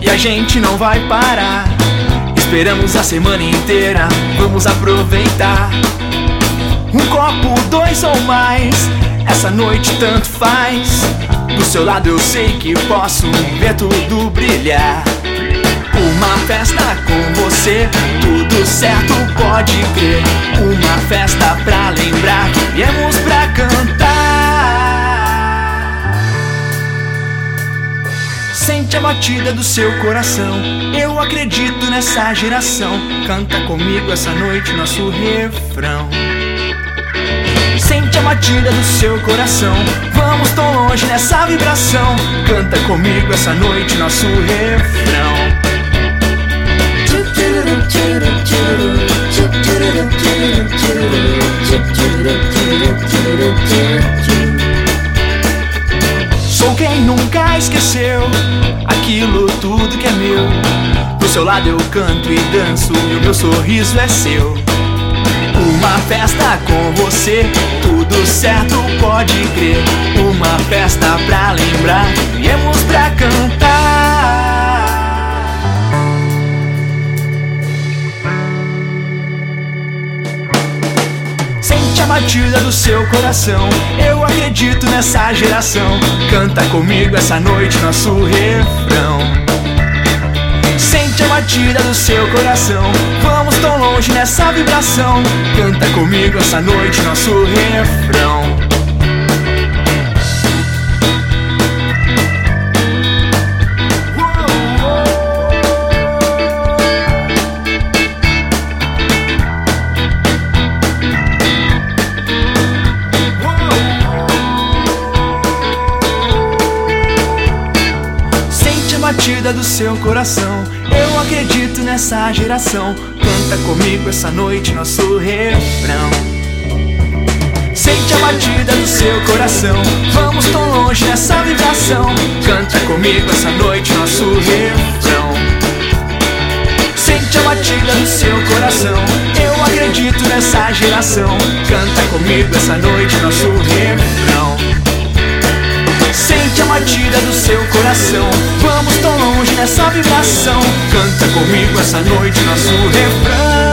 e a gente não vai parar. Esperamos a semana inteira, vamos aproveitar. Um copo, dois ou mais, essa noite tanto faz. Do seu lado eu sei que posso ver tudo brilhar. Uma festa com você, tudo certo, pode crer. Uma festa pra lembrar que viemos pra cantar. Sente a batida do seu coração, eu acredito nessa geração. Canta comigo essa noite nosso refrão. Sente a batida do seu coração, vamos tão longe nessa vibração. Canta comigo essa noite nosso refrão. Sou quem nunca esqueceu aquilo tudo que é meu. Do seu lado eu canto e danço e o meu sorriso é seu. Uma festa com você, tudo certo, pode crer. Uma festa pra lembrar, viemos pra cantar. Sente a batida do seu coração, eu acredito nessa geração. Canta comigo essa noite nosso refrão. Sente a batida do seu coração, vamos tão longe nessa vibração. Canta comigo essa noite nosso refrão. Batida do seu coração, eu acredito nessa geração. Canta comigo essa noite nosso refrão. Sente a batida do seu coração, vamos tão longe nessa vibração. Canta comigo essa noite nosso refrão. Sente a batida do seu coração, eu acredito nessa geração. Canta comigo essa noite nosso refrão. Sente a batida do seu coração, vamos tão longe nessa vibração. Canta comigo essa noite nosso refrão.